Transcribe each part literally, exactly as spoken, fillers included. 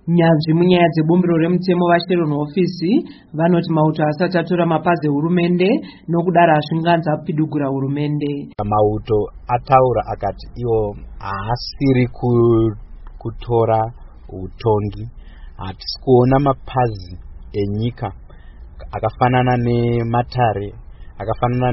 Nyanzvi munyaya dzebumbiro remutemo vaSharon Ofisi vanoti mauto asati atora mapazi ehurumende nokudaro asvinganza kupidugura hurumende. Mauto ataura akati iwo haasiri kutora utongi, hatisi kuona mapazi enyika akafanana nematare, akafanana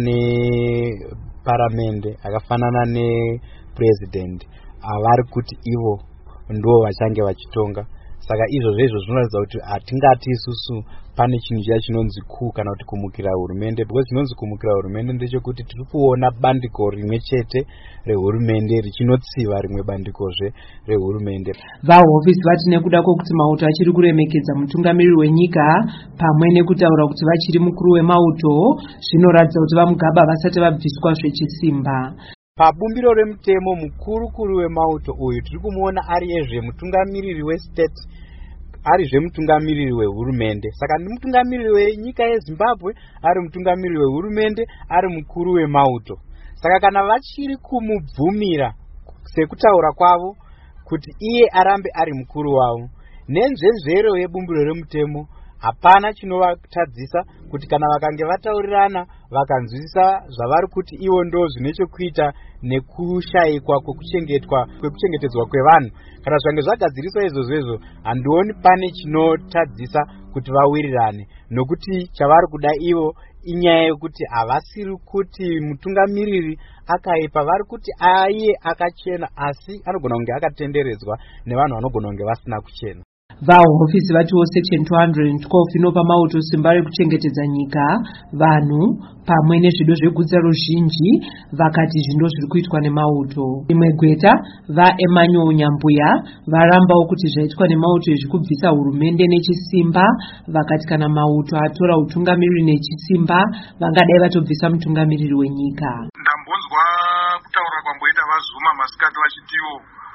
neparamende, akafanana nepresident avari kuti ivo ndo vachange vachitonga. Saka izvozvo izvo zvinoratidza kuti hatingati isusu pane chinhu chiya chinonzi coup kana kuti kumukira hurumende, because chinonzi kumukira hurumende ndechekuti tiri kuona bandiko rimwe chete rehurumende richinotsiva rimwe bandikozve rehurumende. VaHofisi vati nekuda kwokuti mauto achiri kuremekedza mutungamiriri wenyika pamwe nekutaura kuti vachiri mukuru wemauto, zvinoratidza kuti vaMugabe vasati vabviswa zvechisimba. Pabumbiro remutemo mukuru-kuru wemauto uyu tiri kumuona ariyezve mutungamiriri westate, arizve mutungamiriri wehurumende. Saka ndi mutungamiriri wenyika yeZimbabwe, ari mutungamiriri wehurumende, ari mukuru wemauto. Saka kana vachiri kumubvumira sekutaura kwavo kuti iye arambe ari mukuru wavo, nenzvezvero yebumbiro remutemo hapana chinovatadzisa kuti kana vakange vataurirana vakanzwisisa zvavari kuti ivo ndo zvine chekuita nekushayikwa kwekuchengetwa kwekuchengetedzwa kwevanhu, kana zvange zvagadziriswa izvozvo izvo handioni pane chinotadzisa kuti vawirirane, nokuti chavari kuda ivo inyaya yekuti havasiri kuti mutungamiriri akaipa, vari kuti aiye akachena asi anogona kunge akatenderedzwa nevanhu vanogona kunge vasina kuchena. VaHofisi vatiwo section two hundred twelve inopa mauto simba rekuchengetedza nyika, vanhu pamwe nezvido zvegutsa ruzhinji, vakati zvindo zviri kuitwa nemauto. Rimwe gweta vaEmmanuel Nyambuya varambawo kuti zvaitwa nemauto izvi kubvisa hurumende nechisimba, vakati kana mauto atora utungamiriri nechisimba vangadai vatobvisa mutungamiriri wenyika. Ndambonzwa kutaura kwamboita vaZuma masikati vachitiwo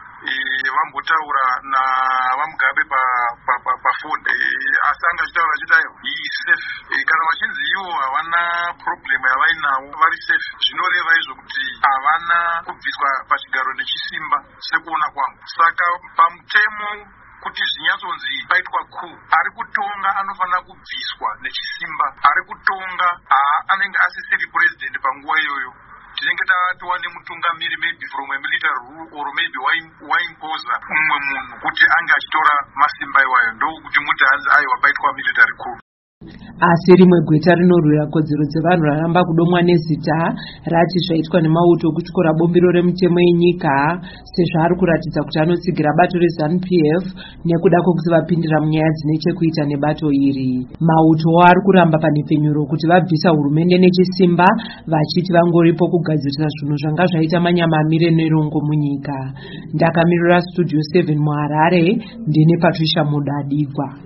vambotaura navaMugabe pafoni asi anga achitaura achita safe, kana vachinzi ivo havana problem yavainawo vari safe, zvinoreva izvo kuti havana kubviswa pachigaro nechisimba sekuona kwangu. Saka pamutemo kuti zvinyatsonzi paitwa coup, ari kutonga anofanira kubviswa nechisimba, ari kutonga anenge asisiri president panguva iyoyo. Tinenge tatowa nemutungamiri maybe from a military rule or maybe waimpoza umwe munhu kuti ange achitora masimba iwayo, ndokuti muti hanzi aiwa paitwa military coup. Asi rimwe gweta rinorwira kodzero dzevanhu raramba kudomwa nezita rati zvaitwa nemauto kutyora bombiro remutemo yenyika, sezvo ari kuratidza kuti anotsigira bato reZANU P F nekuda kwokuti vapindira munyaya dzine chekuita nebato iri. Mauto ari kuramba panhepfenyuro kuti vabvisa hurumende nechisimba, vachiti vangoripo kugadzirisa zvinhu zvanga zvaita manyamamire nerongo munyika. Ndakamirira Studio seven muHarare, ndine Patricia Mudadigwa.